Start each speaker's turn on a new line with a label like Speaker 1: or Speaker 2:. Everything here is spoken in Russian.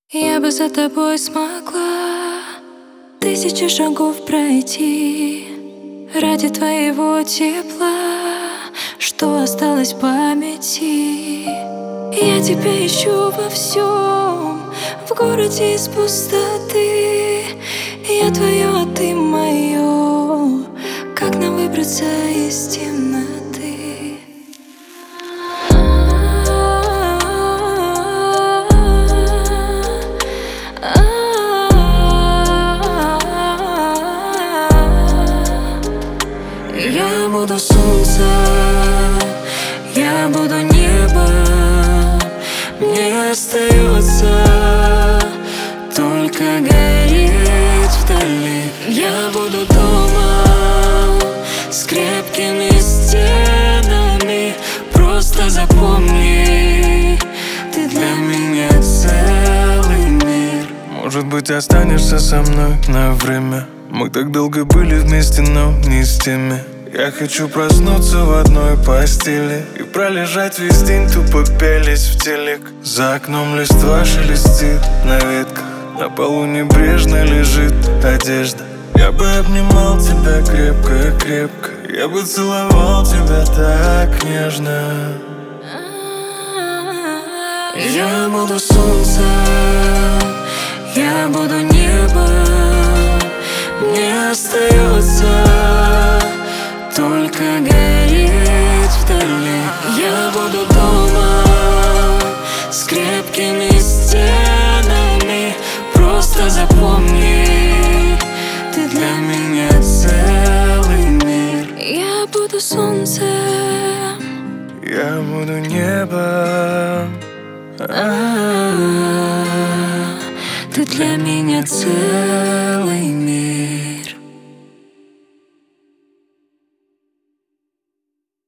Speaker 1: Я бы за тобой смогла 1000 шагов пройти ради твоего тепла, что осталось в памяти. Я тебя ищу во всем, в городе из пустоты. Я твое, а ты мое. Как нам выбраться из темноты? Я буду солнце, я буду небо. Мне остается только гореть вдали. Я буду дома с крепкими стенами. Просто запомни, ты для меня целый мир.
Speaker 2: Может быть, останешься со мной на время. Мы так долго были вместе, но не с теми. Я хочу проснуться в одной постели и пролежать весь день, тупо пялись в телек. За окном листва шелестит на ветках, на полу небрежно лежит одежда. Я бы обнимал тебя крепко-крепко, я бы целовал тебя так нежно.
Speaker 1: Я буду солнце, я буду небо. Мне остается только гореть вдали. Я буду дома с крепкими стенами. Просто запомни, ты для меня целый мир. Я буду солнцем,
Speaker 2: я буду небом.
Speaker 1: ты для меня целый мир.